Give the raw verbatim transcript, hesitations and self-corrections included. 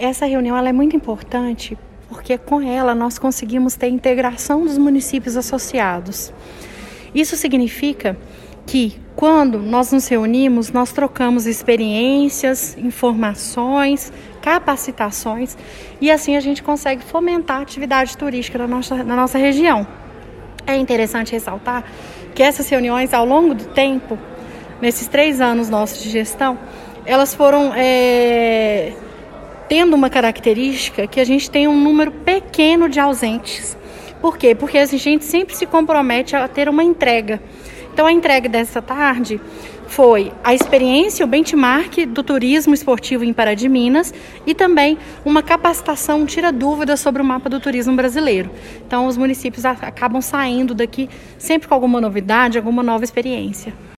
essa reunião ela é muito importante porque com ela nós conseguimos ter integração dos municípios associados. Isso significa que quando nós nos reunimos, nós trocamos experiências, informações, capacitações e assim a gente consegue fomentar a atividade turística na nossa, na nossa região. É interessante ressaltar que essas reuniões, ao longo do tempo, nesses três anos nossos de gestão, elas foram é, tendo uma característica que a gente tem um número pequeno de ausentes. Por quê? Porque a gente sempre se compromete a ter uma entrega. Então, a entrega dessa tarde foi a experiência, o benchmark do turismo esportivo em Pará de Minas e também uma capacitação, um tira dúvidas sobre o mapa do turismo brasileiro. Então, os municípios acabam saindo daqui sempre com alguma novidade, alguma nova experiência.